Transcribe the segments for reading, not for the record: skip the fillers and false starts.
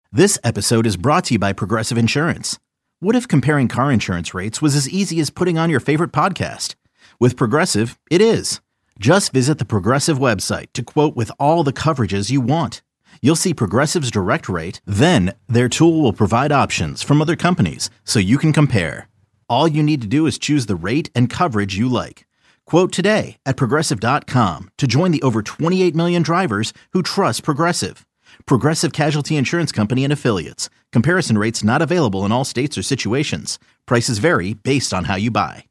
This episode is brought to you by Progressive Insurance. What if comparing car insurance rates was as easy as putting on your favorite podcast? With Progressive, it is. Just visit the Progressive website to quote with all the coverages you want. You'll see Progressive's direct rate, then their tool will provide options from other companies so you can compare. All you need to do is choose the rate and coverage you like. Quote today at Progressive.com to join the over 28 million drivers who trust Progressive. Progressive Casualty Insurance Company and Affiliates. Comparison rates not available in all states or situations. Prices vary based on how you buy.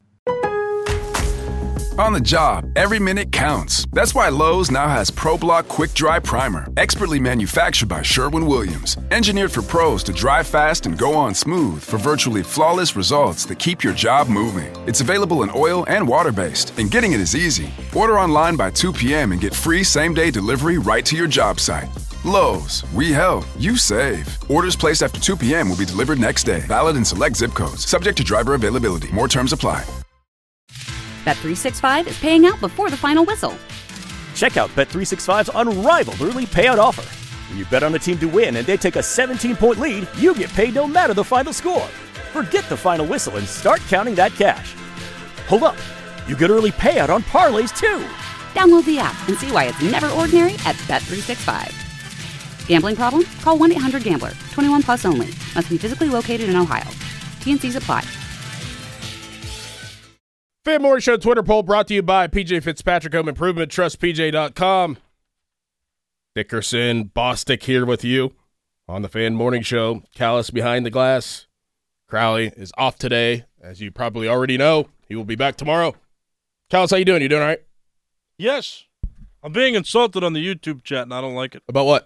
On the job, every minute counts. That's why Lowe's now has ProBlock Quick Dry Primer, expertly manufactured by Sherwin-Williams. Engineered for pros to dry fast and go on smooth for virtually flawless results that keep your job moving. It's available in oil and water-based, and getting it is easy. Order online by 2 p.m. and get free same-day delivery right to your job site. Lowe's, we help, you save. Orders placed after 2 p.m. will be delivered next day. Valid in select zip codes. Subject to driver availability. More terms apply. Bet365 is paying out before the final whistle. Check out Bet365's unrivaled early payout offer. When you bet on a team to win and they take a 17-point lead, you get paid no matter the final score. Forget the final whistle and start counting that cash. Hold up. You get early payout on parlays, too. Download the app and see why it's never ordinary at Bet365. Gambling problem? Call 1-800-GAMBLER. 21 plus only. Must be physically located in Ohio. T&Cs apply. Fan Morning Show Twitter poll brought to you by PJ Fitzpatrick Home Improvement, trustpj.com. Dickerson, Bostic here with you on the Fan Morning Show. Callis behind the glass. Crowley is off today, as you probably already know. He will be back tomorrow. Callis, how you doing? You doing all right? Yes. I'm being insulted on the YouTube chat, and I don't like it. About what?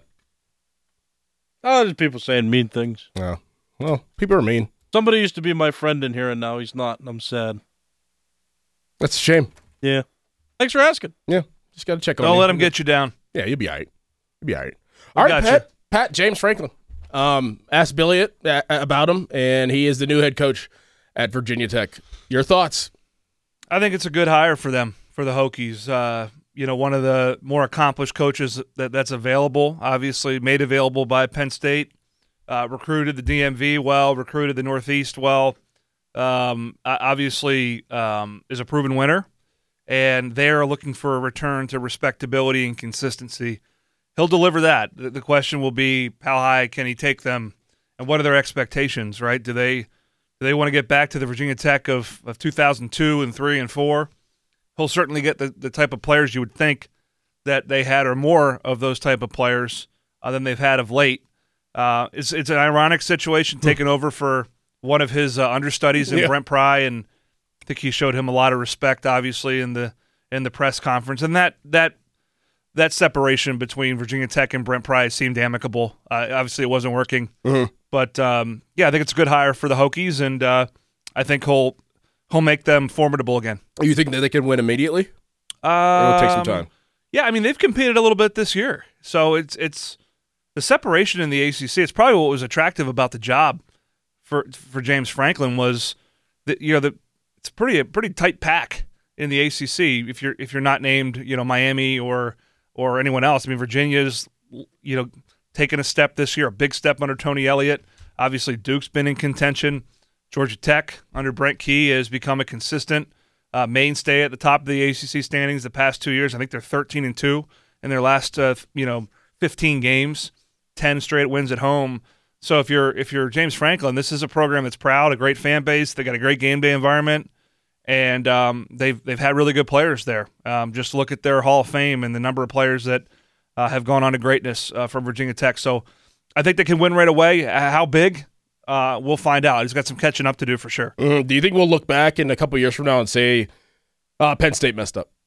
Oh, there's people saying mean things. Oh, well, people are mean. Somebody used to be my friend in here, and now he's not, and I'm sad. That's a shame. Yeah. Thanks for asking. Yeah, just got to check on Don't you. let him get you down. Yeah, you'll be all right. You'll be all right. All right, gotcha. Pat, James Franklin. Asked Billy about him, and he is the new head coach at Virginia Tech. Your thoughts? I think it's a good hire for them, for the Hokies. One of the more accomplished coaches that's available, obviously made available by Penn State, recruited the DMV well, recruited the Northeast well, obviously is a proven winner, and they're looking for a return to respectability and consistency. He'll deliver that. The question will be, how high can he take them, and what are their expectations, right? Do they want to get back to the Virginia Tech of 2002 and 3 and 4? He'll certainly get the type of players you would think that they had, or more of those type of players than they've had of late. It's an ironic situation, taking over for one of his understudies in Brent Pry, and I think he showed him a lot of respect, obviously, in the press conference. And that separation between Virginia Tech and Brent Pry seemed amicable. Obviously, it wasn't working. Mm-hmm. But, I think it's a good hire for the Hokies, and I think he'll make them formidable again. You think that they can win immediately? Or it'll take some time? Yeah, I mean, they've competed a little bit this year. So it's the separation in the ACC. It's probably what was attractive about the job for James Franklin was that it's a pretty tight pack in the ACC. If you're not named Miami or anyone else. I mean, Virginia's taken a step this year, a big step under Tony Elliott. Obviously, Duke's been in contention. Georgia Tech under Brent Key has become a consistent mainstay at the top of the ACC standings the past 2 years. I think they're 13-2 in their last 15 games, 10 straight wins at home. So if you're James Franklin, this is a program that's proud, a great fan base. They got a great game day environment, and they've had really good players there. Just look at their Hall of Fame and the number of players that have gone on to greatness from Virginia Tech. So I think they can win right away. How big? We'll find out. He's got some catching up to do for sure. Mm-hmm. Do you think we'll look back in a couple of years from now and say Penn State messed up?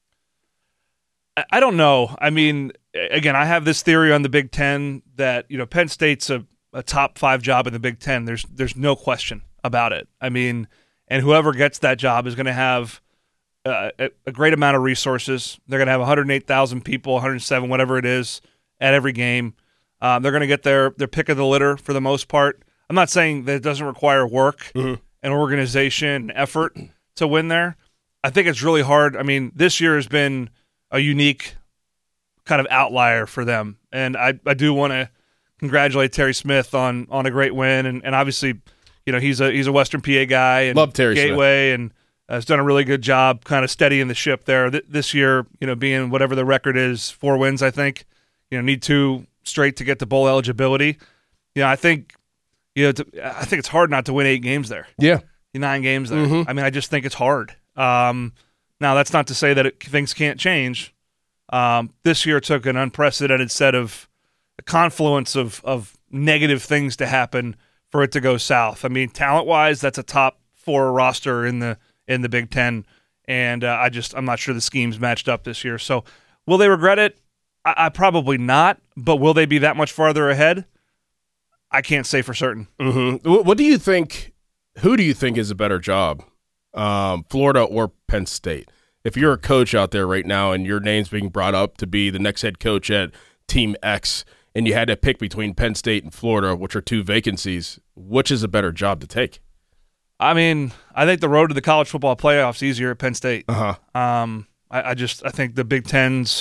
I don't know. I mean, again, I have this theory on the Big Ten that Penn State's a top 5 job in the Big Ten. There's no question about it. I mean, and whoever gets that job is going to have a great amount of resources. They're going to have 108,000 people, 107, whatever it is, at every game. They're going to get their pick of the litter for the most part. I'm not saying that it doesn't require work and organization and effort to win there. I think it's really hard. I mean, this year has been a unique kind of outlier for them, and I do want to congratulate Terry Smith on a great win, and obviously, he's a Western PA guy and love Terry Gateway Smith. And has done a really good job kind of steadying the ship there this year. Being whatever the record is, 4 wins, I think. Need 2 straight to get to bowl eligibility. I think I think it's hard not to win 8 games there. Yeah, 9 games there. Mm-hmm. I mean, I just think it's hard. Now that's not to say that things can't change. This year took an unprecedented set of a confluence of negative things to happen for it to go south. I mean, talent-wise, that's a top 4 roster in the Big Ten, and I'm not sure the schemes matched up this year. So, will they regret it? I probably not. But will they be that much farther ahead? I can't say for certain. Mm-hmm. What do you think? Who do you think is a better job, Florida or Penn State? If you're a coach out there right now and your name's being brought up to be the next head coach at Team X, and you had to pick between Penn State and Florida, which are 2 vacancies, which is a better job to take? I mean, I think the road to the college football playoffs is easier at Penn State. Uh-huh. I think the Big Ten's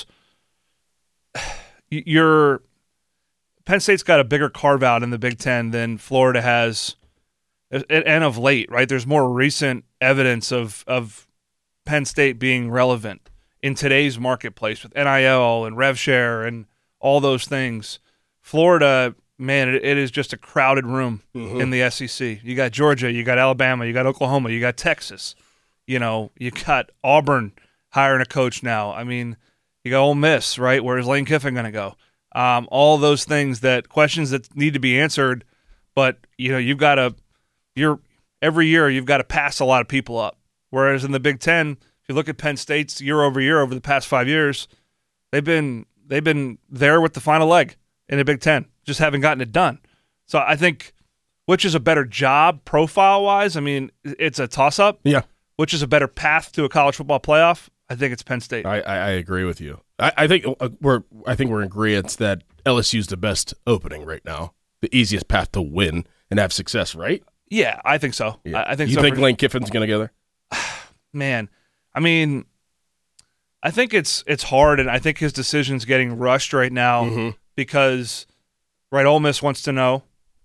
Penn State's got a bigger carve out in the Big Ten than Florida has, and of late, right? There's more recent evidence of Penn State being relevant in today's marketplace with NIL and rev share and all those things. Florida, man, it is just a crowded room in the SEC. You got Georgia, you got Alabama, you got Oklahoma, you got Texas. You got Auburn hiring a coach now. I mean, you got Ole Miss, right? Where is Lane Kiffin going to go? All those things questions that need to be answered, but you've got to every year you've got to pass a lot of people up. Whereas in the Big Ten, if you look at Penn State's year over year over the past 5 years, they've been there with the final leg in the Big Ten, just haven't gotten it done. So I think which is a better job profile wise? I mean, it's a toss up. Yeah. Which is a better path to a college football playoff? I think it's Penn State. I agree with you. I think we're in agreement that LSU's the best opening right now, the easiest path to win and have success, right? Yeah, I think so. Yeah. I think you so. think Lane Kiffin's going to go there? Man, I mean, I think it's hard, and I think his decision's getting rushed right now because, right, Ole Miss wants to know.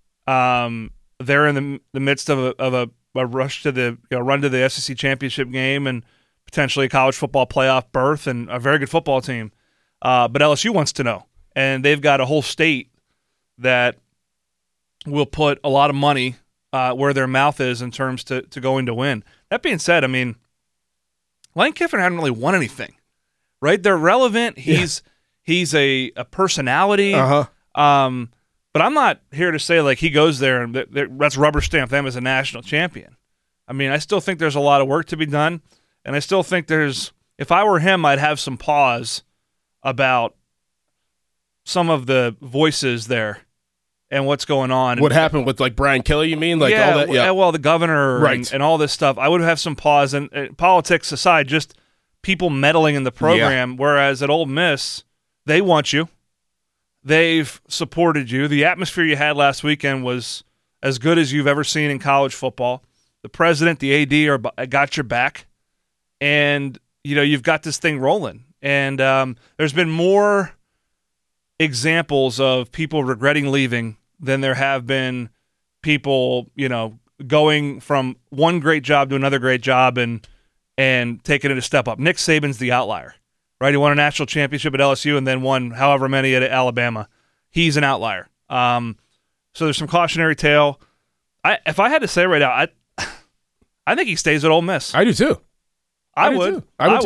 They're in the midst of a rush to the run to the SEC championship game and potentially a college football playoff berth and a very good football team. But LSU wants to know, and they've got a whole state that will put a lot of money where their mouth is in terms to going to win. That being said, I mean, Lane Kiffin hadn't really won anything, right? They're relevant. He's a personality. Uh-huh. But I'm not here to say like he goes there and let's rubber stamp them as a national champion. I mean, I still think there's a lot of work to be done, and I still think if I were him, I'd have some pause about some of the voices there and what's going on. What happened with like Brian Kelly, you mean? Like all that? Yeah. Well, the governor right. and all this stuff. I would have some pause, and politics aside, just people meddling in the program, whereas at Ole Miss, they want you. They've supported you. The atmosphere you had last weekend was as good as you've ever seen in college football. The president, the AD got your back, and you've got this thing rolling. And there's been more examples of people regretting leaving than there have been people, going from one great job to another great job and taking it a step up. Nick Saban's the outlier. Right, he won a national championship at LSU and then won however many at Alabama. He's an outlier. So there's some cautionary tale. If I had to say right now, I think he stays at Ole Miss. I do too. I would.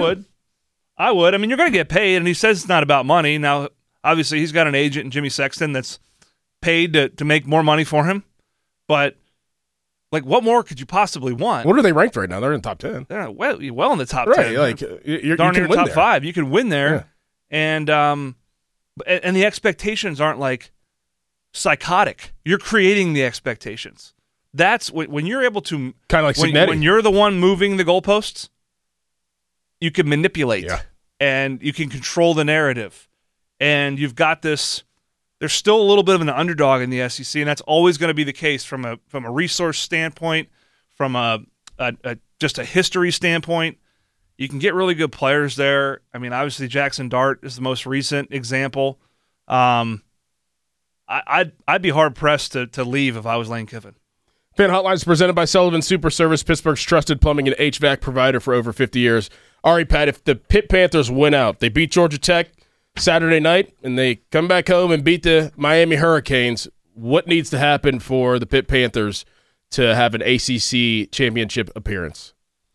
I mean, you're going to get paid, and he says it's not about money. Now, obviously, he's got an agent in Jimmy Sexton that's paid to make more money for him. But like, what more could you possibly want? What are they ranked right now? They're in the top 10. They're well in the top 10. Right, like you darn can near win top there. 5. You can win there, and the expectations aren't like psychotic. You're creating the expectations. That's when you're able to kind of like when you're the one moving the goalposts. You can manipulate, and you can control the narrative, and you've got this. There's still a little bit of an underdog in the SEC, and that's always going to be the case from a resource standpoint, from just a history standpoint. You can get really good players there. I mean, obviously Jackson Dart is the most recent example. I'd be hard pressed to leave if I was Lane Kiffin. Fan Hotline is presented by Sullivan Super Service, Pittsburgh's trusted plumbing and HVAC provider for over 50 years. All right, Pat, if the Pitt Panthers win out, they beat Georgia Tech Saturday night, and they come back home and beat the Miami Hurricanes, what needs to happen for the Pitt Panthers to have an ACC championship appearance?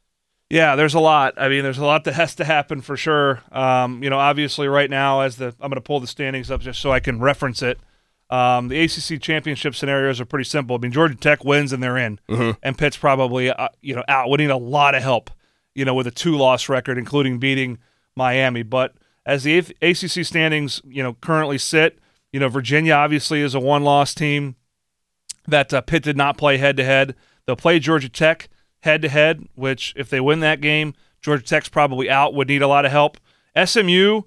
Yeah, there's a lot. I mean, there's a lot that has to happen for sure. Obviously right now, I'm going to pull the standings up just so I can reference it. The ACC championship scenarios are pretty simple. I mean, Georgia Tech wins and they're in, and Pitt's probably out. We need a lot of help, with a 2-loss record, including beating Miami. But as the ACC standings, currently sit, Virginia obviously is a 1-loss team that Pitt did not play head-to-head. They'll play Georgia Tech head-to-head, which if they win that game, Georgia Tech's probably out, would need a lot of help. SMU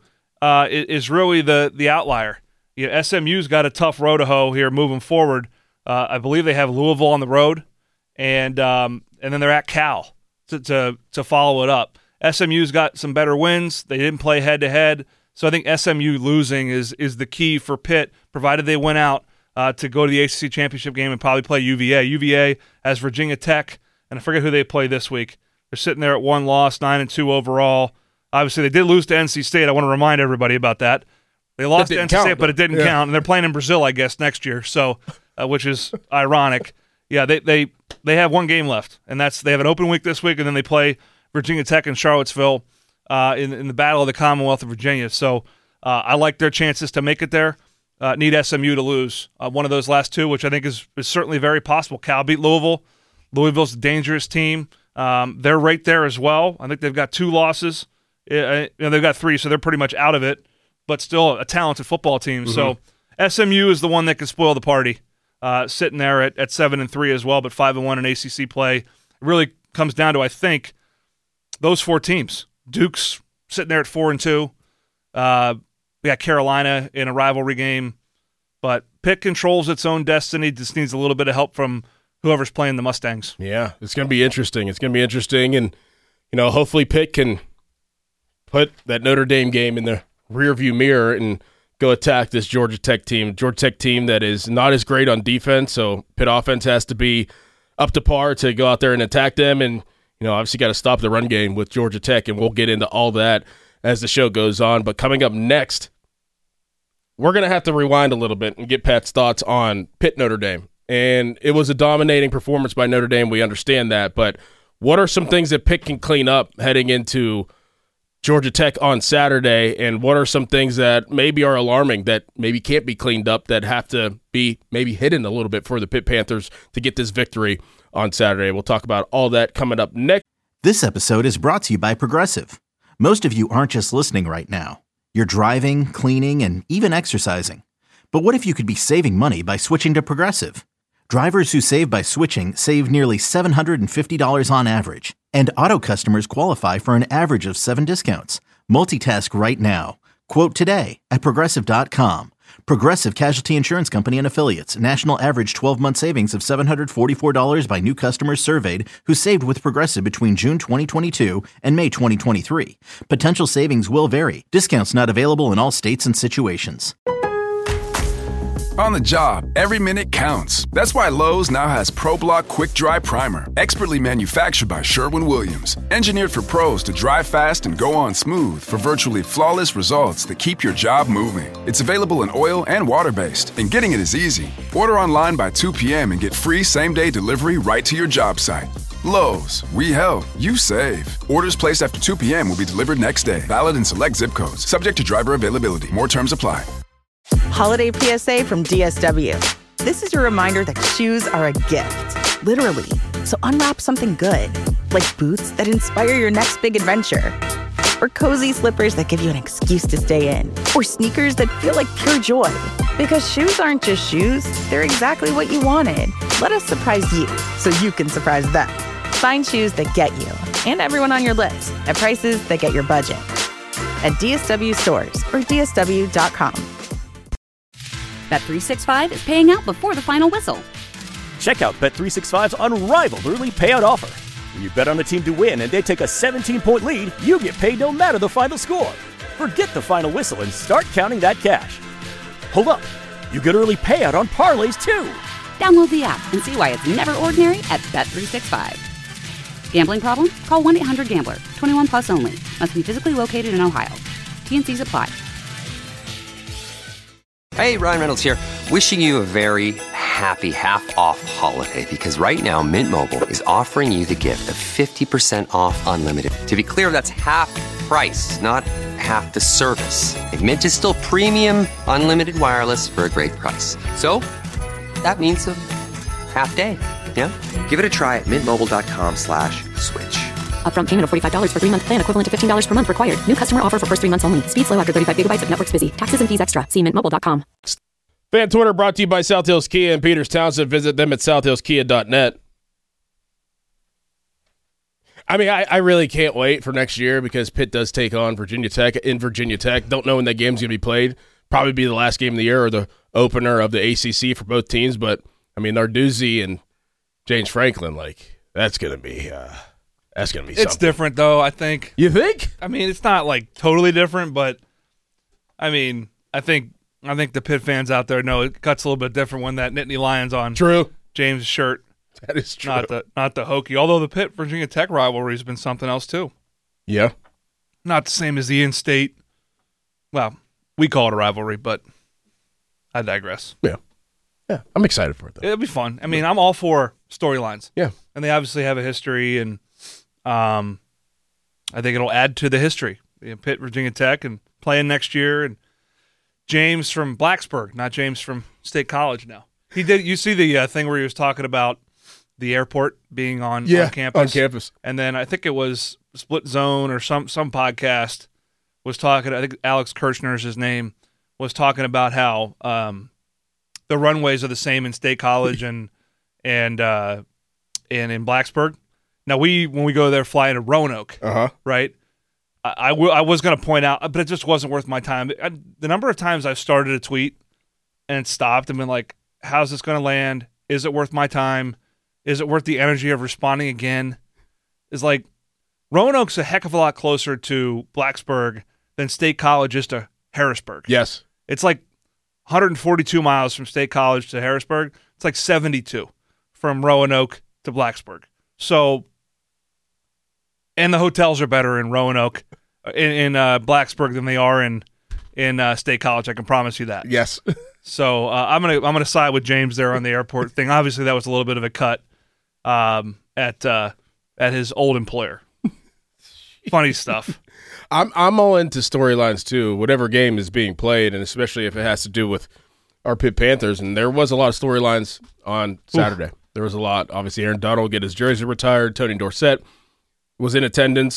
is really the outlier. SMU's got a tough road to hoe here moving forward. I believe they have Louisville on the road, and then they're at Cal to follow it up. SMU's got some better wins. They didn't play head-to-head, so I think SMU losing is the key for Pitt, provided they win out to go to the ACC championship game and probably play UVA. UVA has Virginia Tech, and I forget who they play this week. They're sitting there at 1 loss, 9-2 overall. Obviously, they did lose to NC State. I want to remind everybody about that. They lost to NC State, but it didn't count, and they're playing in Brazil, I guess, next year. So, which is ironic. Yeah, they have 1 game left, and they have an open week this week, and then they play Virginia Tech and Charlottesville in the Battle of the Commonwealth of Virginia. So, I like their chances to make it there. Need SMU to lose one of those last 2, which I think is certainly very possible. Cal beat Louisville. Louisville's a dangerous team. They're right there as well. I think they've got 2 losses. They've got 3, so they're pretty much out of it. But still a talented football team. So SMU is the one that can spoil the party, sitting there at 7-3 as well, but 5-1 in ACC play. It really comes down to, I think, those 4 teams. Duke's sitting there at 4-2. We got Carolina in a rivalry game, but Pitt controls its own destiny. Just needs a little bit of help from whoever's playing the Mustangs. Yeah, it's going to be interesting. And hopefully Pitt can put that Notre Dame game in the rearview mirror and go attack this Georgia Tech team that is not as great on defense, so Pitt offense has to be up to par to go out there and attack them, and obviously got to stop the run game with Georgia Tech, and we'll get into all that as the show goes on. But coming up next, we're going to have to rewind a little bit and get Pat's thoughts on Pitt Notre Dame, and it was a dominating performance by Notre Dame, we understand that, but what are some things that Pitt can clean up heading into Georgia Tech on Saturday, and what are some things that maybe are alarming that maybe can't be cleaned up that have to be maybe hidden a little bit for the Pitt Panthers to get this victory on Saturday? We'll talk about all that coming up next. This episode is brought to you by Progressive. Most of you aren't just listening right now. You're driving, cleaning, and even exercising. But what if you could be saving money by switching to Progressive? Drivers who save by switching save nearly $750 on average. And auto customers qualify for an average of 7 discounts. Multitask right now. Quote today at Progressive.com. Progressive Casualty Insurance Company and Affiliates. National average 12-month savings of $744 by new customers surveyed who saved with Progressive between June 2022 and May 2023. Potential savings will vary. Discounts not available in all states and situations. On the job, every minute counts. That's why Lowe's now has ProBlock Quick Dry Primer, expertly manufactured by Sherwin-Williams. Engineered for pros to dry fast and go on smooth for virtually flawless results that keep your job moving. It's available in oil and water-based, and getting it is easy. Order online by 2 p.m. and get free same-day delivery right to your job site. Lowe's, we help, you save. Orders placed after 2 p.m. will be delivered next day. Valid in select zip codes. Subject to driver availability. More terms apply. Holiday PSA from DSW. This is your reminder that shoes are a gift, literally. So unwrap something good, like boots that inspire your next big adventure, or cozy slippers that give you an excuse to stay in, or sneakers that feel like pure joy. Because shoes aren't just shoes, they're exactly what you wanted. Let us surprise you so you can surprise them. Find shoes that get you and everyone on your list at prices that get your budget. At DSW stores or DSW.com. Bet365 is paying out before the final whistle. Check out Bet365's unrivaled early payout offer. When you bet on a team to win and they take a 17-point lead, you get paid no matter the final score. Forget the final whistle and start counting that cash. Hold up. You get early payout on parlays, too. Download the app and see why it's never ordinary at Bet365. Gambling problem? Call 1-800-GAMBLER. 21 plus only. Must be physically located in Ohio. T&Cs apply. Hey, Ryan Reynolds here. Wishing you a very happy half-off holiday because right now Mint Mobile is offering you the gift of 50% off unlimited. To be clear, that's half price, not half the service. And Mint is still premium unlimited wireless for a great price. So that means a half day. Yeah? Give it a try at mintmobile.com/switch. Upfront payment of $45 for 3-month plan, equivalent to $15 per month required. New customer offer for first 3 months only. Speed slow after 35 gigabytes if network's busy. Taxes and fees extra. See mintmobile.com. Fan Twitter brought to you by South Hills Kia and Peters Townsend. Visit them at southhillskia.net. I mean, I really can't wait for next year because Pitt does take on Virginia Tech in Virginia Tech. Don't know when that game's going to be played. Probably be the last game of the year or the opener of the ACC for both teams. But, I mean, Narduzzi and James Franklin, like, that's going to be something. It's different, though, I think. You think? I mean, it's not, like, totally different, but, I mean, I think the Pitt fans out there know it cuts a little bit different when that Nittany Lions on True. James' shirt. That is true. Not the Hokie. Although the Pitt Virginia Tech rivalry has been something else too. Yeah. Not the same as the in-state. Well, we call it a rivalry, but I digress. Yeah. Yeah. I'm excited for it, though. It'll be fun. I mean, I'm all for storylines. Yeah. And they obviously have a history, and I think it'll add to the history. Pitt Virginia Tech and playing next year, and James from Blacksburg, not James from State College now. He did. You see the thing where he was talking about the airport being on campus? On campus. And then I think it was Split Zone or some podcast was talking. I think Alex Kirchner is his name. Was talking about how the runways are the same in State College and in Blacksburg. Now when we go there, fly into Roanoke, right? I was going to point out, but it just wasn't worth my time. The number of times I've started a tweet and stopped and been like, how's this going to land? Is it worth my time? Is it worth the energy of responding again? Is like, Roanoke's a heck of a lot closer to Blacksburg than State College is to Harrisburg. Yes. It's like 142 miles from State College to Harrisburg. It's like 72 from Roanoke to Blacksburg. So, and the hotels are better in Roanoke, in Blacksburg than they are in State College. I can promise you that. Yes. So I'm gonna side with James there on the airport thing. Obviously, that was a little bit of a cut at his old employer. Funny stuff. I'm all into storylines too. Whatever game is being played, and especially if it has to do with our Pitt Panthers. And there was a lot of storylines on Saturday. Oof. There was a lot. Obviously, Aaron Donald get his jersey retired. Tony Dorsett was in attendance.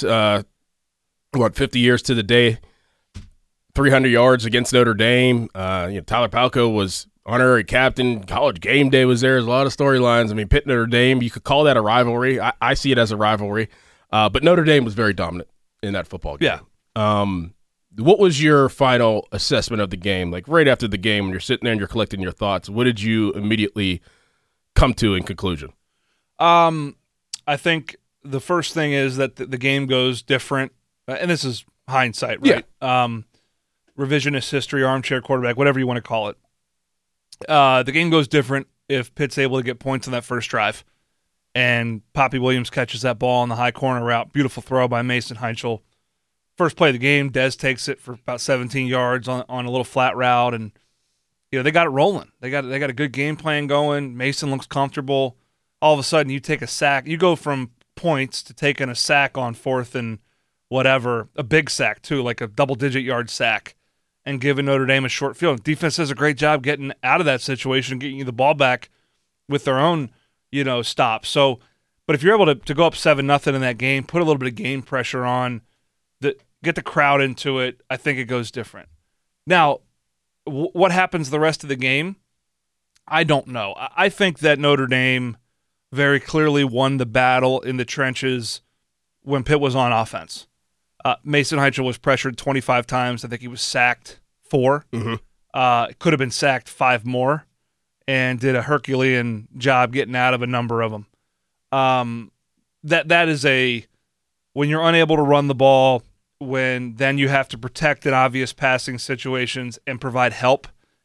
50 years to the day. 300 yards against Notre Dame. Tyler Palko was honorary captain. College game day was there. There's a lot of storylines. I mean, Pitt Notre Dame, you could call that a rivalry. I see it as a rivalry. But Notre Dame was very dominant in that football game. Yeah. What was your final assessment of the game? Like right after the game when you're sitting there and you're collecting your thoughts, what did you immediately come to in conclusion? I think the first thing is that the game goes different. And this is hindsight, right? Yeah. Revisionist history, armchair quarterback, whatever you want to call it. The game goes different if Pitt's able to get points on that first drive. And Poppy Williams catches that ball on the high corner route. Beautiful throw by Mason Heichel. First play of the game, Dez takes it for about 17 yards on a little flat route. And they got it rolling. They got a good game plan going. Mason looks comfortable. All of a sudden, you take a sack. You go from points to taking a sack on fourth and whatever, a big sack too, like a double-digit yard sack, and giving Notre Dame a short field. Defense does a great job getting out of that situation, getting you the ball back with their own, stop. So, but if you're able to go up 7-0 in that game, put a little bit of game pressure on, get the crowd into it, I think it goes different. Now, what happens the rest of the game? I don't know. I think that Notre Dame very clearly won the battle in the trenches when Pitt was on offense. Mason Heichel was pressured 25 times. I think he was sacked 4. Mm-hmm. Could have been sacked 5 more, and did a Herculean job getting out of a number of them. That is when you're unable to run the ball, when then you have to protect in obvious passing situations and provide help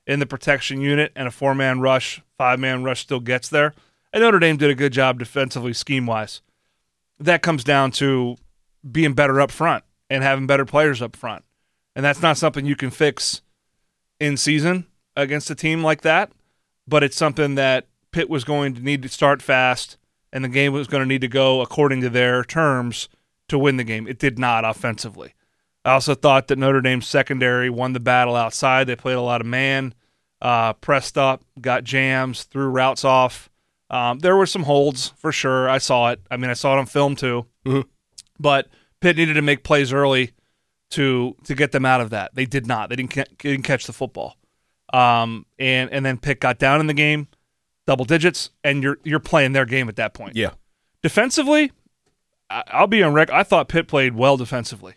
in the protection unit and a 4-man rush, 5-man rush still gets there. And Notre Dame did a good job defensively, scheme-wise. That comes down to being better up front and having better players up front. And that's not something you can fix in season against a team like that, but it's something that Pitt was going to need to start fast, and the game was going to need to go according to their terms to win the game. It did not offensively. I also thought that Notre Dame's secondary won the battle outside. They played a lot of man, pressed up, got jams, threw routes off. There were some holds for sure. I saw it. I mean, I saw it on film too. Mm-hmm. But Pitt needed to make plays early to get them out of that. They did not. They didn't catch the football. And then Pitt got down in the game, double digits, and you're playing their game at that point. Yeah. Defensively, I'll be on record. I thought Pitt played well defensively.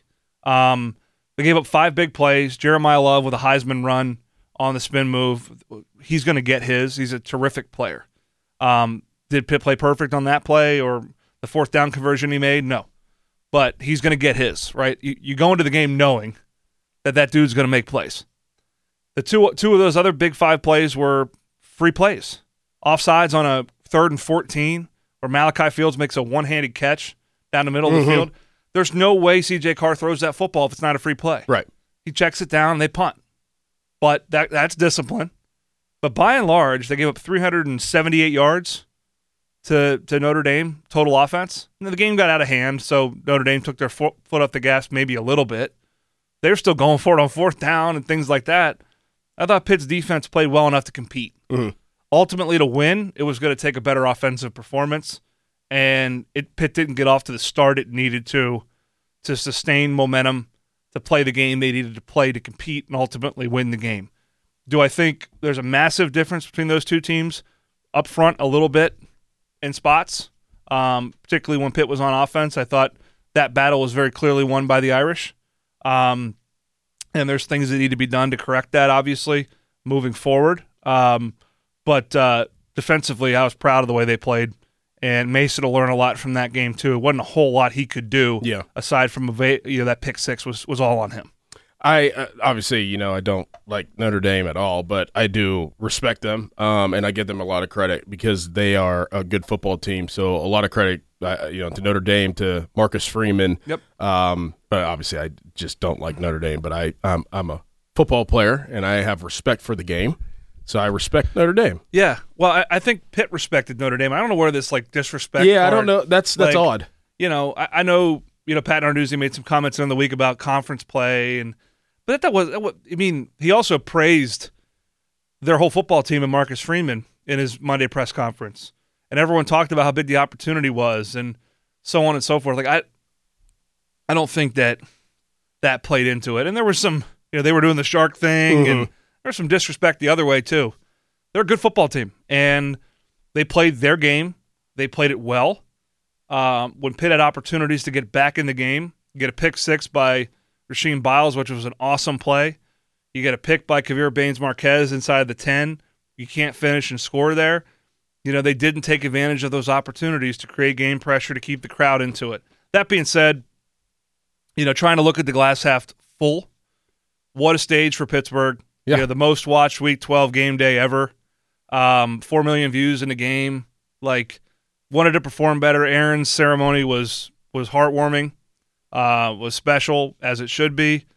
They gave up 5 big plays. Jeremiah Love with a Heisman run on the spin move. He's going to get his. He's a terrific player. Did Pitt play perfect on that play or the 4th down conversion he made? No. But he's going to get his, right? You go into the game knowing that dude's going to make plays. The two of those other big 5 plays were free plays. Offsides on a 3rd and 14 where Malachi Fields makes a one-handed catch down the middle of the field. There's no way C.J. Carr throws that football if it's not a free play. Right. He checks it down and they punt. But that's discipline. But by and large, they gave up 378 yards to Notre Dame, total offense. And the game got out of hand, so Notre Dame took their foot off the gas maybe a little bit. They were still going for it on 4th down and things like that. I thought Pitt's defense played well enough to compete. Mm-hmm. Ultimately, to win, it was going to take a better offensive performance, and Pitt didn't get off to the start it needed to sustain momentum, to play the game they needed to play to compete and ultimately win the game. Do I think there's a massive difference between those two teams? Up front a little bit in spots, particularly when Pitt was on offense. I thought that battle was very clearly won by the Irish. And there's things that need to be done to correct that, obviously, moving forward. But defensively, I was proud of the way they played. And Mason will learn a lot from that game, too. It wasn't a whole lot he could do, aside from that pick 6 was all on him. I obviously, I don't like Notre Dame at all, but I do respect them, and I give them a lot of credit because they are a good football team. So a lot of credit, to Notre Dame, to Marcus Freeman. Yep. But obviously, I just don't like Notre Dame. But I'm a football player, and I have respect for the game, so I respect Notre Dame. Yeah. Well, I think Pitt respected Notre Dame. I don't know where this disrespect. Yeah, I don't know. That's odd. I know. Pat Narduzzi made some comments in the week about conference play But he also praised their whole football team and Marcus Freeman in his Monday press conference. And everyone talked about how big the opportunity was and so on and so forth. Like, I don't think that played into it. And there was some, they were doing the shark thing, and there was some disrespect the other way too. They're a good football team, and they played their game. They played it well. When Pitt had opportunities to get back in the game, get a pick 6 by Rasheem Biles, which was an awesome play. You get a pick by Kavir Baines-Marquez inside the 10. You can't finish and score there. They didn't take advantage of those opportunities to create game pressure to keep the crowd into it. That being said, trying to look at the glass half full, what a stage for Pittsburgh. Yeah. The most watched Week 12 game day ever. 4 million views in the game. Wanted to perform better. Aaron's ceremony was heartwarming. Was special, as it should be.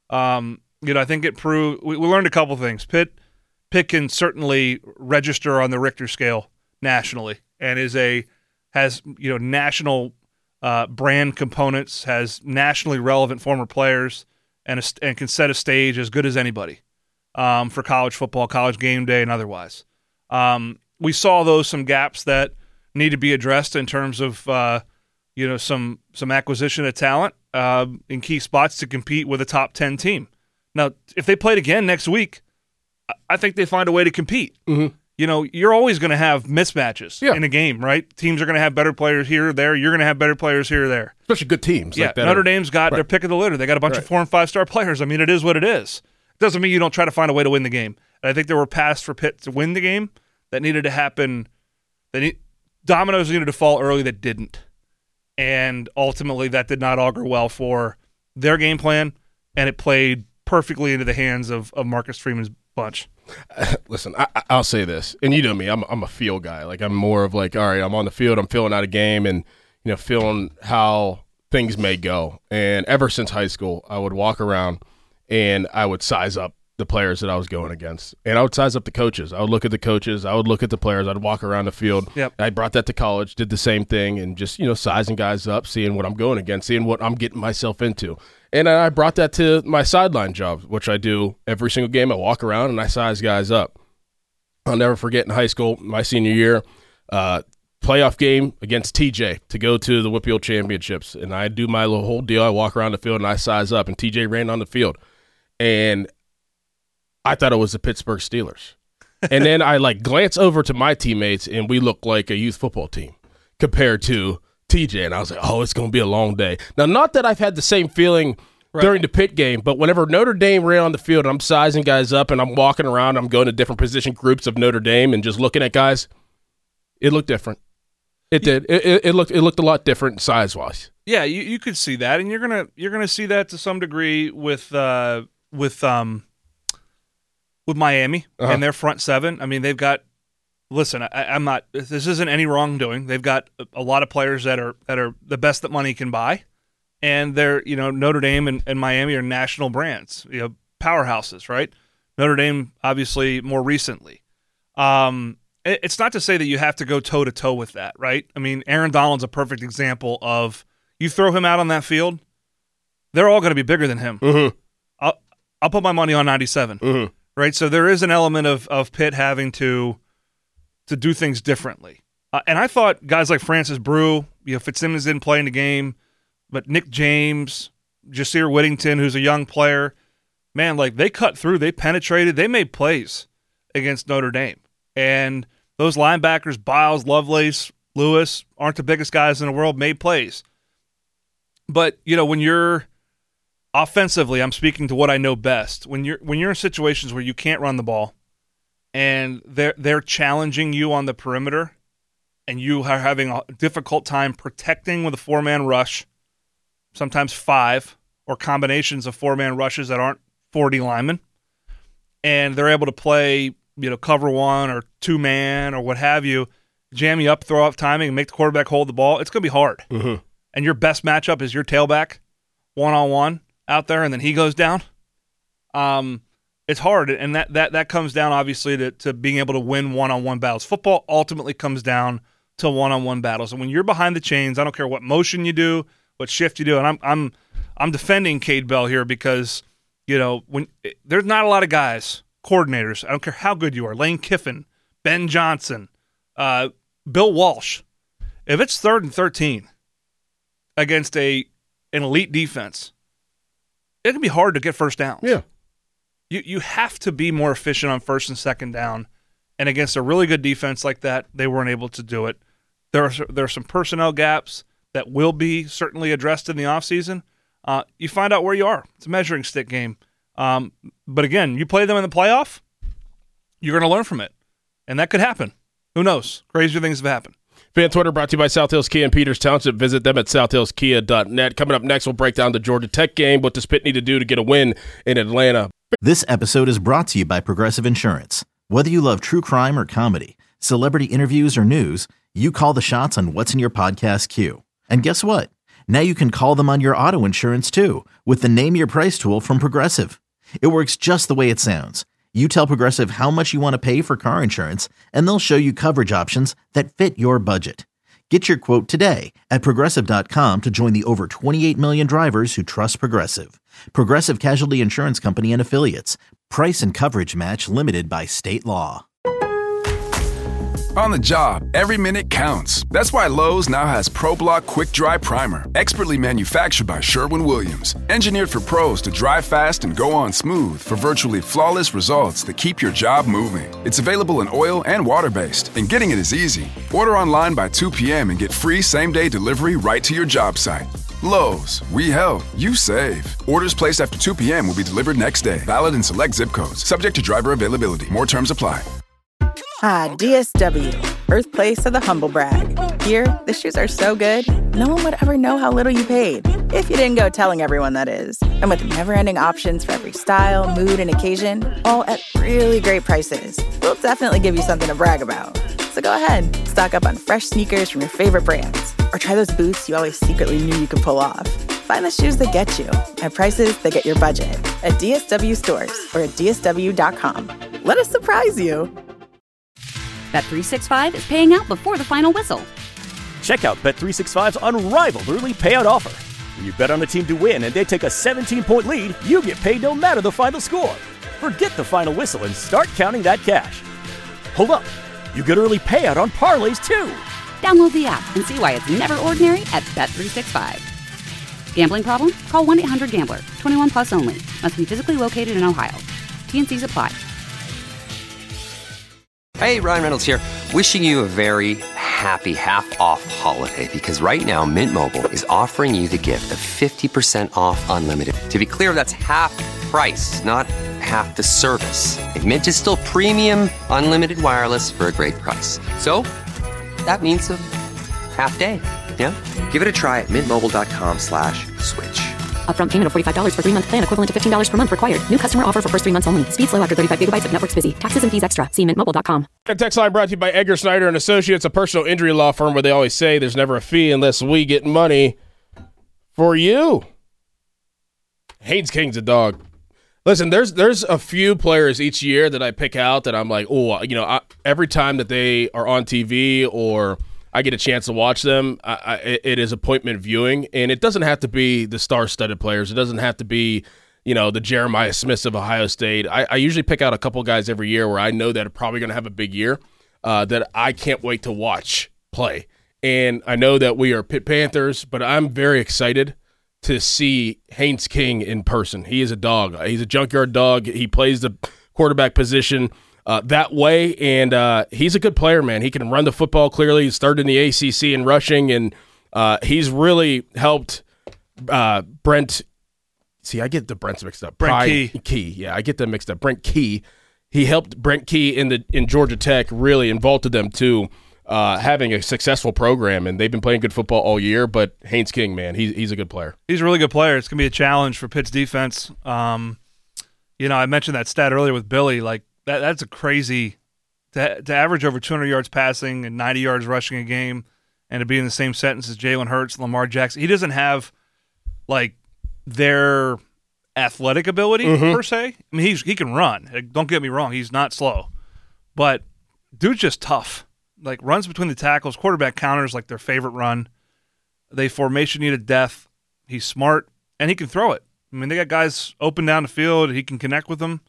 I think it proved we learned a couple things. Pitt can certainly register on the Richter scale nationally, and has national brand components, has nationally relevant former players, and can set a stage as good as anybody for college football, college game day, and otherwise. We saw some gaps that need to be addressed in terms of some acquisition of talent in key spots to compete with a top 10 team. Now, if they played again next week, I think they find a way to compete. Mm-hmm. You're always going to have mismatches in a game, right? Teams are going to have better players here or there. You're going to have better players here or there. Especially good teams. Yeah, like that Notre Dame's got their pick of the litter. They got a bunch of 4- and 5-star players. I mean, it is what it is. It doesn't mean you don't try to find a way to win the game. And I think there were paths for Pitt to win the game that needed to happen. Dominoes needed to fall early that didn't. And ultimately, that did not augur well for their game plan, and it played perfectly into the hands of Marcus Freeman's bunch. Listen, I'll say this, and you know me, I'm a feel guy. Like, I'm more of like, all right, I'm on the field, I'm feeling out a game, and feeling how things may go. And ever since high school, I would walk around and I would size up the players that I was going against, and I would size up the coaches. I would look at the coaches, I would look at the players, I'd walk around the field. Yep. I brought that to college, did the same thing, and just sizing guys up, seeing what I'm going against, seeing what I'm getting myself into. And I brought that to my sideline job, which I do every single game. I walk around and I size guys up. I'll never forget in high school, my senior year, playoff game against TJ to go to the Whitfield Championships. And I do my little whole deal. I walk around the field and I size up, and TJ ran on the field. And I thought it was the Pittsburgh Steelers. And then I glance over to my teammates, and we look like a youth football team compared to TJ, and I was like, oh, it's going to be a long day. Now, not that I've had the same feeling during the Pitt game, but whenever Notre Dame ran on the field, I'm sizing guys up, and I'm walking around, I'm going to different position groups of Notre Dame and just looking at guys, it looked different. It did. It looked a lot different size-wise. Yeah, you could see that, and you're gonna see that to some degree with Miami and their front seven. I mean, they've got. Listen, I'm not. This isn't any wrongdoing. They've got a lot of players that are the best that money can buy, and they're Notre Dame and Miami are national brands, powerhouses, right? Notre Dame obviously more recently. It's not to say that you have to go toe to toe with that, right? I mean, Aaron Donald's a perfect example of you throw him out on that field, they're all going to be bigger than him. Mm-hmm. I'll put my money on 97, right? So there is an element of Pitt having to do things differently. And I thought guys like Francis Brew, Fitzsimmons didn't play in the game, but Nick James, Jasir Whittington, who's a young player, man, they cut through, they penetrated, they made plays against Notre Dame. And those linebackers, Biles, Lovelace, Lewis, aren't the biggest guys in the world, made plays. But, when you're offensively, I'm speaking to what I know best, when you're in situations where you can't run the ball, and they're challenging you on the perimeter, and you are having a difficult time protecting with a four-man rush, sometimes five, or combinations of four-man rushes that aren't 40 linemen, and they're able to play, cover one or two-man or what have you, jam you up, throw off timing, and make the quarterback hold the ball, it's going to be hard. Mm-hmm. And your best matchup is your tailback, one-on-one out there, and then he goes down. It's hard, and that comes down, obviously, to being able to win one-on-one battles. Football ultimately comes down to one-on-one battles, and when you're behind the chains, I don't care what motion you do, what shift you do, and I'm defending Cade Bell here because when there's not a lot of guys, coordinators. I don't care how good you are. Lane Kiffin, Ben Johnson, Bill Walsh. If it's 3rd and 13 against an elite defense, it can be hard to get first downs. Yeah. You have to be more efficient on first and second down, and against a really good defense like that, they weren't able to do it. There are some personnel gaps that will be certainly addressed in the offseason. You find out where you are. It's a measuring stick game. But again, you play them in the playoff, you're going to learn from it, and that could happen. Who knows? Crazier things have happened. Fan Twitter brought to you by South Hills Kia in Peters Township. Visit them at southhillskia.net. Coming up next, we'll break down the Georgia Tech game, what does Pitt need to do to get a win in Atlanta. This episode is brought to you by Progressive Insurance. Whether you love true crime or comedy, celebrity interviews or news, you call the shots on what's in your podcast queue. And guess what? Now you can call them on your auto insurance too with the Name Your Price tool from Progressive. It works just the way it sounds. You tell Progressive how much you want to pay for car insurance, and they'll show you coverage options that fit your budget. Get your quote today at Progressive.com to join the over 28 million drivers who trust Progressive. Progressive Casualty Insurance Company and Affiliates. Price and coverage match limited by state law. On the job, every minute counts. That's why Lowe's now has ProBlock Quick Dry Primer, expertly manufactured by Sherwin-Williams. Engineered for pros to dry fast and go on smooth for virtually flawless results that keep your job moving. It's available in oil and water-based, and getting it is easy. Order online by 2 p.m. and get free same-day delivery right to your job site. Lowe's, we help, you save. Orders placed after 2 p.m. will be delivered next day. Valid in select zip codes. Subject to driver availability. More terms apply. DSW, birthplace of the humble brag. Here, the shoes are so good, no one would ever know how little you paid. If you didn't go telling everyone, that is. And with never-ending options for every style, mood, and occasion, all at really great prices, we'll definitely give you something to brag about. So go ahead, stock up on fresh sneakers from your favorite brands, or try those boots you always secretly knew you could pull off. Find the shoes that get you at prices that get your budget at DSW stores or at DSW.com. Let us surprise you. Bet365 is paying out before the final whistle. Check out Bet365's unrivaled early payout offer. When you bet on a team to win and they take a 17-point lead, you get paid no matter the final score. Forget the final whistle and start counting that cash. Hold up. You get early payout on parlays, too. Download the app and see why it's never ordinary at Bet365. Gambling problem? Call 1-800-GAMBLER. 21 plus only. Must be physically located in Ohio. T&Cs apply. Hey, Ryan Reynolds here. Wishing you a very happy half-off holiday because right now Mint Mobile is offering you the gift of 50% off unlimited. To be clear, that's half price, not half the service. And Mint is still premium unlimited wireless for a great price. So that means a half day. Yeah? Give it a try at mintmobile.com/switch. Upfront payment of $45 for 3-month plan equivalent to $15 per month required. New customer offer for first 3 months only. Speed slow after 35 gigabytes if network's busy. Taxes and fees extra. See mintmobile.com. Text line brought to you by Edgar Snyder and Associates, a personal injury law firm where they always say there's never a fee unless we get money for you. Haynes King's a dog. Listen, there's a few players each year that I pick out that I'm like, oh, every time that they are on TV or I get a chance to watch them, it is appointment viewing, and it doesn't have to be the star-studded players. It doesn't have to be, the Jeremiah Smiths of Ohio State. I usually pick out a couple guys every year where I know that are probably going to have a big year that I can't wait to watch play. And I know that we are Pitt Panthers, but I'm very excited to see Haynes King in person. He is a dog. He's a junkyard dog. He plays the quarterback position that way, and he's a good player, man. He can run the football clearly. He started in the ACC in rushing, and he's really helped Brent. See, I get the Brents mixed up. Brent Key. Yeah, I get them mixed up. Brent Key. He helped Brent Key in Georgia Tech, really, and vaulted them to having a successful program, and they've been playing good football all year. But Haynes King, man, he's a good player. He's a really good player. It's going to be a challenge for Pitt's defense. I mentioned that stat earlier with Billy. Like that's a crazy to average over 200 yards passing and 90 yards rushing a game, and to be in the same sentence as Jalen Hurts, Lamar Jackson. He doesn't have like their athletic ability per se. I mean, he can run. Like, don't get me wrong, he's not slow, but dude's just tough. Like runs between the tackles, quarterback counters like their favorite run. They formation you to death. He's smart and he can throw it. I mean, they got guys open down the field. He can connect with them.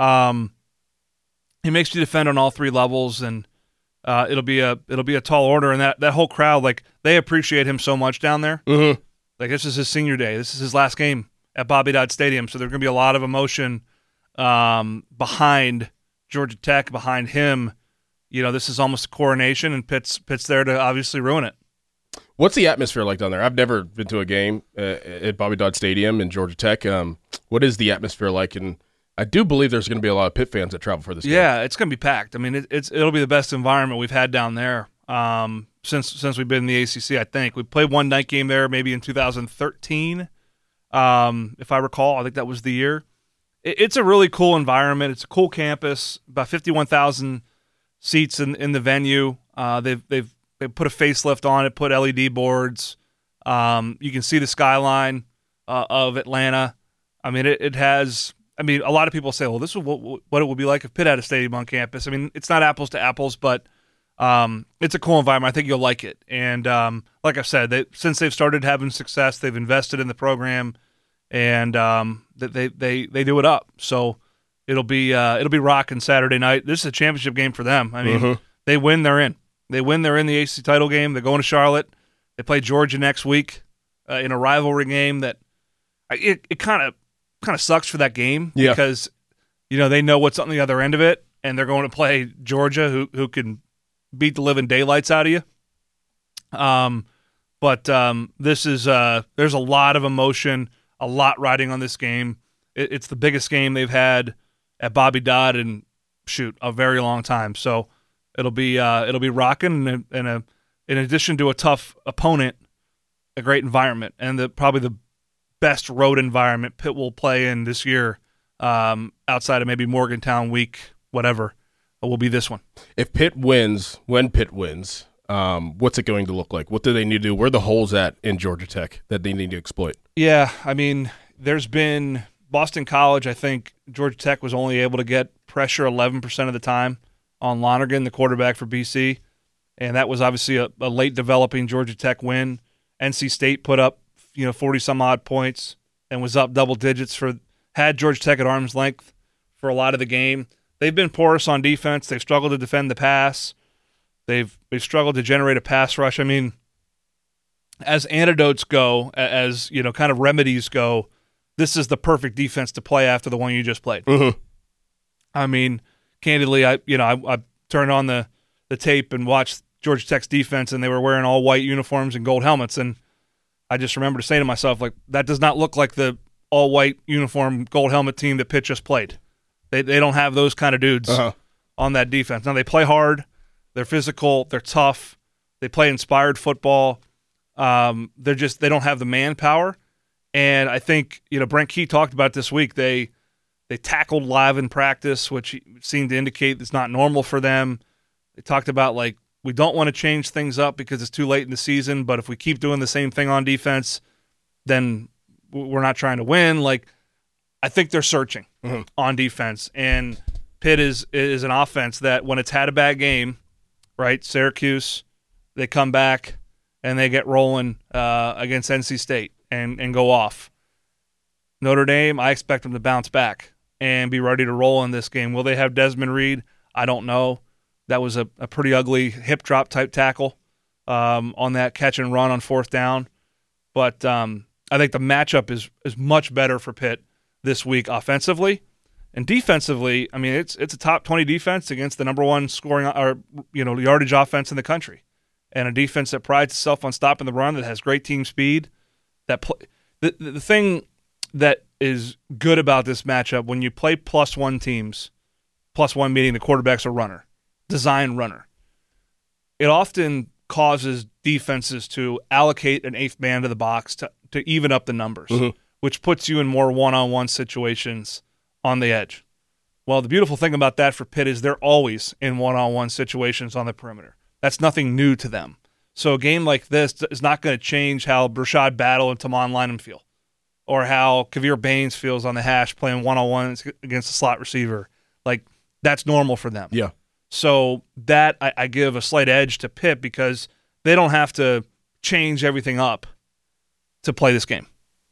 He makes you defend on all three levels, and it'll be a tall order. And that whole crowd, like they appreciate him so much down there. Mm-hmm. Like this is his senior day. This is his last game at Bobby Dodd Stadium. So there's going to be a lot of emotion behind Georgia Tech, behind him. This is almost a coronation, and Pitt's there to obviously ruin it. What's the atmosphere like down there? I've never been to a game at Bobby Dodd Stadium in Georgia Tech. What is the atmosphere like? And I do believe there's going to be a lot of Pitt fans that travel for this game. Yeah, it's going to be packed. I mean, it'll be the best environment we've had down there since we've been in the ACC, I think. We played one night game there maybe in 2013, if I recall. I think that was the year. It's a really cool environment. It's a cool campus, about 51,000 seats in the venue. They've put a facelift on it, put LED boards. You can see the skyline of Atlanta. I mean, it has. I mean, a lot of people say, "Well, this is what it would be like if Pitt had a stadium on campus." I mean, it's not apples to apples, but it's a cool environment. I think you'll like it. And like I said, since they've started having success, they've invested in the program, and they do it up. So it'll be rocking Saturday night. This is a championship game for them. I mean, they win, they're in. They win, they're in the ACC title game. They're going to Charlotte. They play Georgia next week in a rivalry game that it kind of sucks for that game because they know what's on the other end of it, and they're going to play Georgia, who can beat the living daylights out of you. But this is there's a lot of emotion, a lot riding on this game. It's the biggest game they've had at Bobby Dodd in a very long time. So it'll be rocking and a in addition to a tough opponent, a great environment, and probably the best road environment Pitt will play in this year, outside of maybe Morgantown week, whatever, will be this one. If Pitt wins, when Pitt wins, what's it going to look like? What do they need to do? Where are the holes at in Georgia Tech that they need to exploit? Yeah, I mean, there's been Boston College. I think Georgia Tech was only able to get pressure 11% of the time on Lonergan, the quarterback for BC, and that was obviously a late developing Georgia Tech win. NC State put up 40 some odd points and was up double digits had Georgia Tech at arm's length for a lot of the game. They've been porous on defense. They've struggled to defend the pass. They've struggled to generate a pass rush. I mean, as antidotes go, as kind of remedies go, this is the perfect defense to play after the one you just played. Mm-hmm. I mean, candidly, I turned on the tape and watched Georgia Tech's defense, and they were wearing all white uniforms and gold helmets, and I just remember saying to myself, like, that does not look like the all white uniform gold helmet team that Pitt just played. They don't have those kind of dudes on that defense. Now, they play hard, they're physical, they're tough, they play inspired football. They don't have the manpower, and I think Brent Key talked about this week. They tackled live in practice, which seemed to indicate it's not normal for them. They talked about, like, we don't want to change things up because it's too late in the season, but if we keep doing the same thing on defense, then we're not trying to win. Like, I think they're searching on defense, and Pitt is an offense that when it's had a bad game, right, Syracuse, they come back and they get rolling against NC State and go off. Notre Dame, I expect them to bounce back and be ready to roll in this game. Will they have Desmond Reed? I don't know. That was a pretty ugly hip drop type tackle on that catch and run on fourth down. But I think the matchup is much better for Pitt this week offensively. And defensively, I mean, it's a top 20 defense against the number one scoring or yardage offense in the country, and a defense that prides itself on stopping the run, that has great team speed. The thing that is good about this matchup, when you play +1 teams, +1 meaning the quarterback's a runner, design runner, it often causes defenses to allocate an eighth man to the box to even up the numbers, which puts you in more one-on-one situations on the edge. Well, the beautiful thing about that for Pitt is they're always in one-on-one situations on the perimeter. That's nothing new to them. So a game like this is not going to change how Brashad Battle and Tamon Lynam feel, or how Kavir Baines feels on the hash playing one-on-ones against a slot receiver. Like, that's normal for them. Yeah. So that I give a slight edge to Pitt because they don't have to change everything up to play this game.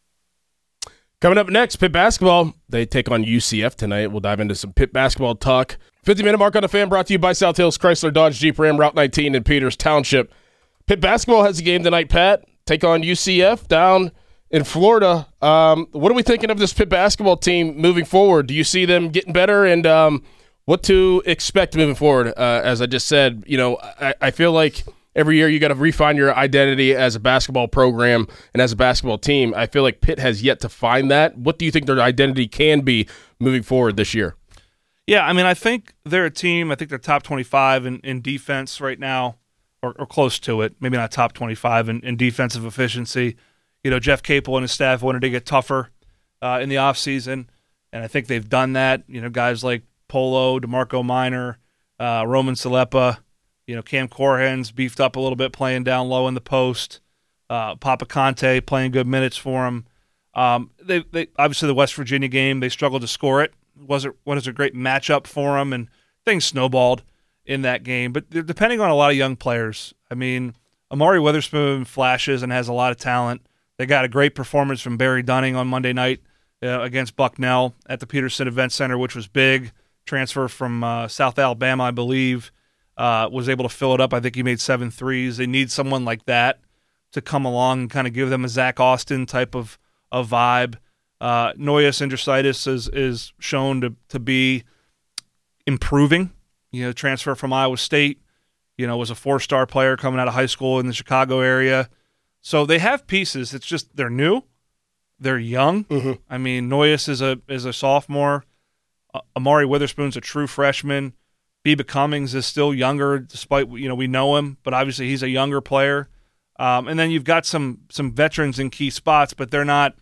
Coming up next, Pitt basketball. They take on UCF tonight. We'll dive into some Pitt basketball talk. 50-minute mark on the Fan brought to you by South Hills Chrysler Dodge Jeep Ram Route 19 in Peters Township. Pitt basketball has a game tonight, Pat. Take on UCF down in Florida. What are we thinking of this Pitt basketball team moving forward? Do you see them getting better, and what to expect moving forward? As I just said, I feel like every year you got to refine your identity as a basketball program and as a basketball team. I feel like Pitt has yet to find that. What do you think their identity can be moving forward this year? Yeah, I mean, I think they're a team. I think they're top 25 in defense right now, or close to it. Maybe not top 25 in defensive efficiency. Jeff Capel and his staff wanted to get tougher in the offseason, and I think they've done that. Guys like Polo, DeMarco Minor, Roman Salepa, Cam Corhen's beefed up a little bit playing down low in the post. Papa Conte playing good minutes for him. They obviously the West Virginia game, they struggled to score it. Was a great matchup for them, and things snowballed in that game. But they're depending on a lot of young players. I mean, Amari Witherspoon flashes and has a lot of talent. They got a great performance from Barry Dunning on Monday night against Bucknell at the Peterson Event Center, which was big. Transfer from South Alabama, I believe, was able to fill it up. I think he made 7 threes. They need someone like that to come along and kind of give them a Zach Austin type of vibe. Noyes Indricitis is shown to be improving. Transfer from Iowa State, was a 4-star player coming out of high school in the Chicago area. So they have pieces. It's just they're new. They're young. I mean, Noyes is a sophomore. Amari Witherspoon's a true freshman. Beba Cummings is still younger, despite we know him, but obviously he's a younger player. And then you've got some veterans in key spots, but they're not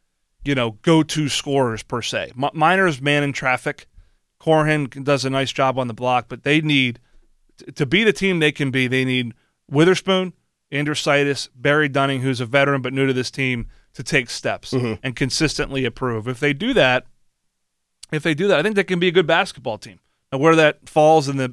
go-to scorers per se. Minor's man in traffic. Corhan does a nice job on the block, but they need to be the team they can be. They need Witherspoon, Andrusaitis, Barry Dunning, who's a veteran but new to this team, to take steps and consistently improve. If they do that, I think they can be a good basketball team. Now, where that falls in the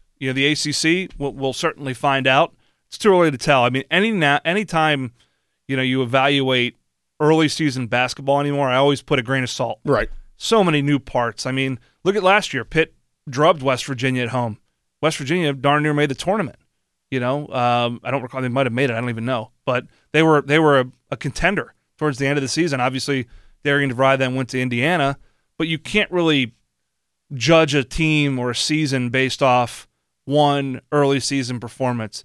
ACC, we'll certainly find out. It's too early to tell. I mean, anytime you evaluate early season basketball anymore, I always put a grain of salt. Right. So many new parts. I mean, look at last year. Pitt drubbed West Virginia at home. West Virginia darn near made the tournament. I don't recall. They might have made it. I don't even know. But they were a contender towards the end of the season. Obviously, Darian DeVry then went to Indiana. But you can't really judge a team or a season based off one early season performance.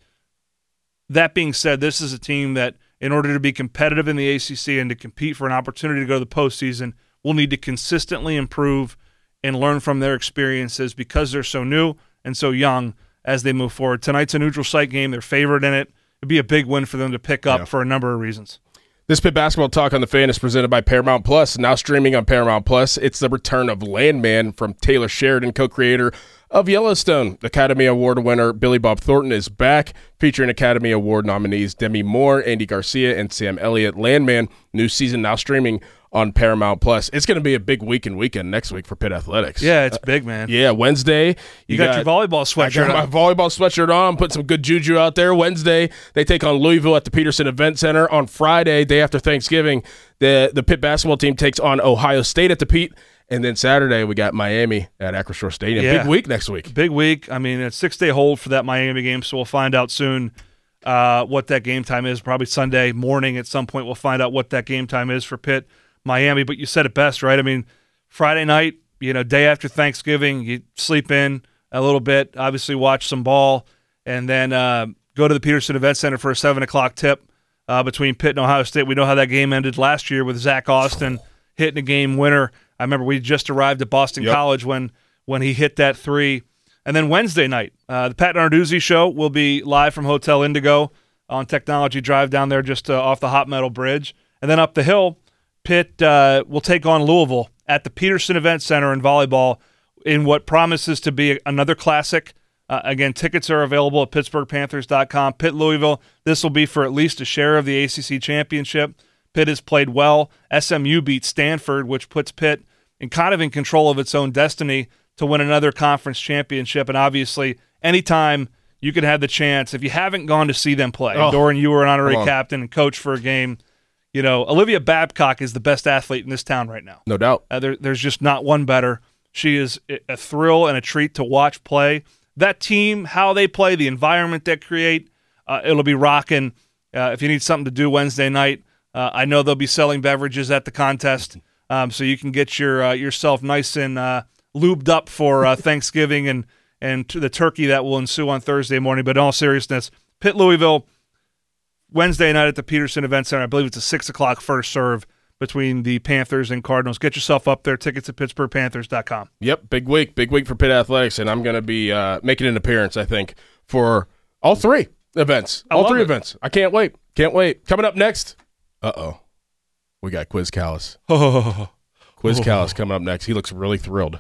That being said, this is a team that, in order to be competitive in the ACC and to compete for an opportunity to go to the postseason, will need to consistently improve and learn from their experiences because they're so new and so young as they move forward. Tonight's a neutral site game. They're favored in it. It'd be a big win for them to pick up for a number of reasons. This Pitt Basketball Talk on the Fan is presented by Paramount Plus. Now streaming on Paramount Plus, it's the return of Landman from Taylor Sheridan, co-creator of Yellowstone. Academy Award winner Billy Bob Thornton is back, featuring Academy Award nominees Demi Moore, Andy Garcia, and Sam Elliott. Landman, new season now streaming on Paramount Plus. It's going to be a big weekend next week for Pitt Athletics. Yeah, it's big, man. Wednesday. You got your volleyball sweatshirt on. I got my volleyball sweatshirt on. Put some good juju out there. Wednesday, they take on Louisville at the Peterson Event Center. On Friday, day after Thanksgiving, the Pitt basketball team takes on Ohio State at the Pete. And then Saturday, we got Miami at Acrisure Stadium. Yeah. Big week next week. Big week. I mean, it's 6-day hold for that Miami game, so we'll find out soon what that game time is. Probably Sunday morning at some point we'll find out what that game time is for Pitt, Miami. But you said it best, right? I mean, Friday night, day after Thanksgiving, you sleep in a little bit, obviously watch some ball, and then go to the Peterson Event Center for a 7 o'clock tip between Pitt and Ohio State. We know how that game ended last year with Zach Austin hitting a game winner. I remember we just arrived at Boston College when he hit that three. And then Wednesday night, the Pat Narduzzi Show will be live from Hotel Indigo on Technology Drive down there just off the Hot Metal Bridge. And then up the hill, Pitt will take on Louisville at the Peterson Event Center in volleyball in what promises to be another classic. Again, tickets are available at PittsburghPanthers.com. Pitt-Louisville, this will be for at least a share of the ACC championship. Pitt has played well. SMU beat Stanford, which puts Pitt in control of its own destiny to win another conference championship. And obviously, anytime you can have the chance, if you haven't gone to see them play, Doran, you were an honorary captain and coach for a game. Olivia Babcock is the best athlete in this town right now. No doubt. There's just not one better. She is a thrill and a treat to watch play. That team, how they play, the environment they create, it'll be rocking. If you need something to do Wednesday night, I know they'll be selling beverages at the contest, so you can get yourself nice and lubed up for Thanksgiving and the turkey that will ensue on Thursday morning. But in all seriousness, Pitt-Louisville, Wednesday night at the Peterson Event Center. I believe it's a 6 o'clock first serve between the Panthers and Cardinals. Get yourself up there. Tickets at PittsburghPanthers.com. Yep, big week for Pitt Athletics, and I'm going to be making an appearance, I think, for all three events. All three events. I can't wait. Coming up next. We got Quiz Callis. Quiz Callis coming up next. He looks really thrilled.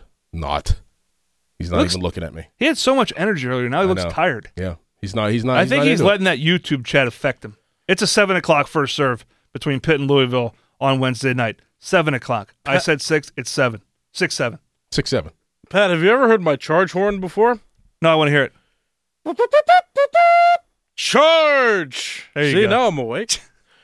He's not even looking at me. He had so much energy earlier. Now he looks tired. Yeah, he's not. I think he's letting that YouTube chat affect him. It's a 7 o'clock first serve between Pitt and Louisville on Wednesday night. 7 o'clock. I said 6. It's 7. 6-7. 6-7. Pat, have you ever heard my charge horn before? No, I want to hear it. Charge! There you See, go. now I'm awake.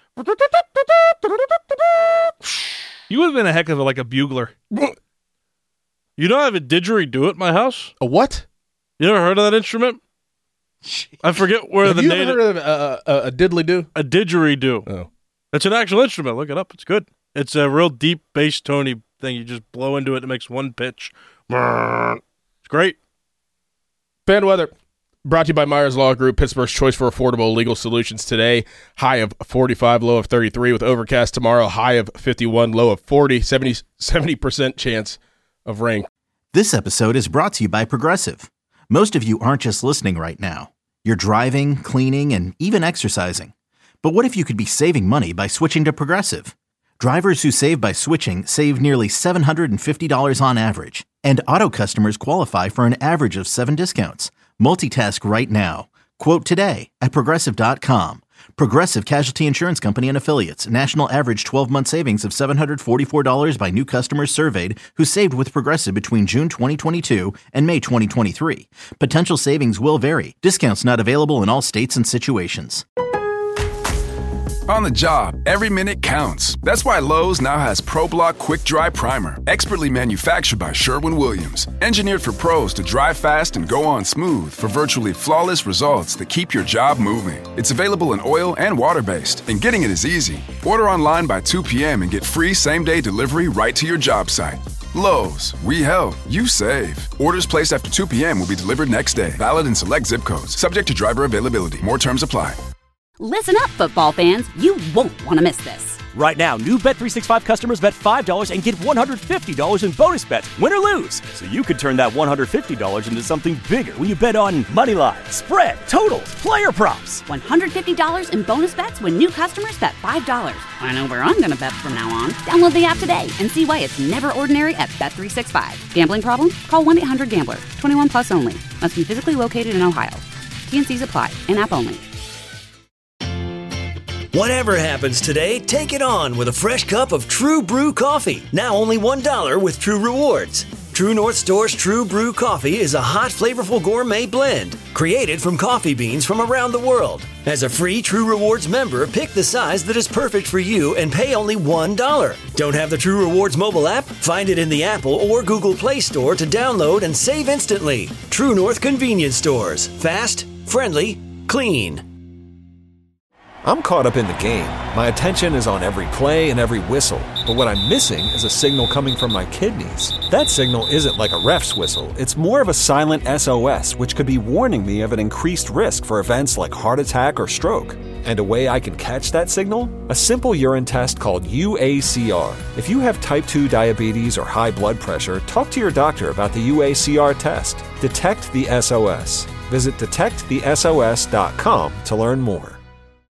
You would have been a heck of a bugler. You know I have a didgeridoo at my house? A what? You ever heard of that instrument? I forget where have you ever heard of a diddly-doo? A didgeridoo. Oh. It's an actual instrument. Look it up. It's good. It's a real deep bass tony thing. You just blow into it and it makes one pitch. It's great. Fan weather. Brought to you by Myers Law Group, Pittsburgh's choice for affordable legal solutions today. High of 45, low of 33 with overcast tomorrow. High of 51, low of 40, 70% chance of rain. This episode is brought to you by Progressive. Most of you aren't just listening right now. You're driving, cleaning, and even exercising. But what if you could be saving money by switching to Progressive? Drivers who save by switching save nearly $750 on average. And auto customers qualify for an average of 7 discounts. Multitask right now. Quote today at Progressive.com. Progressive Casualty Insurance Company and Affiliates. National average 12-month savings of $744 by new customers surveyed who saved with Progressive between June 2022 and May 2023. Potential savings will vary. Discounts not available in all states and situations. On the job, every minute counts. That's why Lowe's now has ProBlock Quick Dry Primer, expertly manufactured by Sherwin-Williams. Engineered for pros to dry fast and go on smooth for virtually flawless results that keep your job moving. It's available in oil and water-based, and getting it is easy. Order online by 2 p.m. and get free same-day delivery right to your job site. Lowe's, we help, you save. Orders placed after 2 p.m. will be delivered next day. Valid in select zip codes. Subject to driver availability. More terms apply. Listen up, football fans. You won't want to miss this. Right now, new Bet365 customers bet $5 and get $150 in bonus bets, win or lose. So you could turn that $150 into something bigger when you bet on money line, spread, totals, player props. $150 in bonus bets when new customers bet $5. I know where I'm going to bet from now on. Download the app today and see why it's never ordinary at Bet365. Gambling problem? Call 1-800-GAMBLER. 21 plus only. Must be physically located in Ohio. T&Cs apply. In-app only. Whatever happens today, take it on with a fresh cup of True Brew coffee. Now only $1 with True Rewards. True North Store's True Brew coffee is a hot, flavorful gourmet blend created from coffee beans from around the world. As a free True Rewards member, pick the size that is perfect for you and pay only $1. Don't have the True Rewards mobile app? Find it in the Apple or Google Play Store to download and save instantly. True North Convenience Stores. Fast, friendly, clean. I'm caught up in the game. My attention is on every play and every whistle. But what I'm missing is a signal coming from my kidneys. That signal isn't like a ref's whistle. It's more of a silent SOS, which could be warning me of an increased risk for events like heart attack or stroke. And a way I can catch that signal? A simple urine test called UACR. If you have type 2 diabetes or high blood pressure, talk to your doctor about the UACR test. Detect the SOS. Visit detectthesos.com to learn more.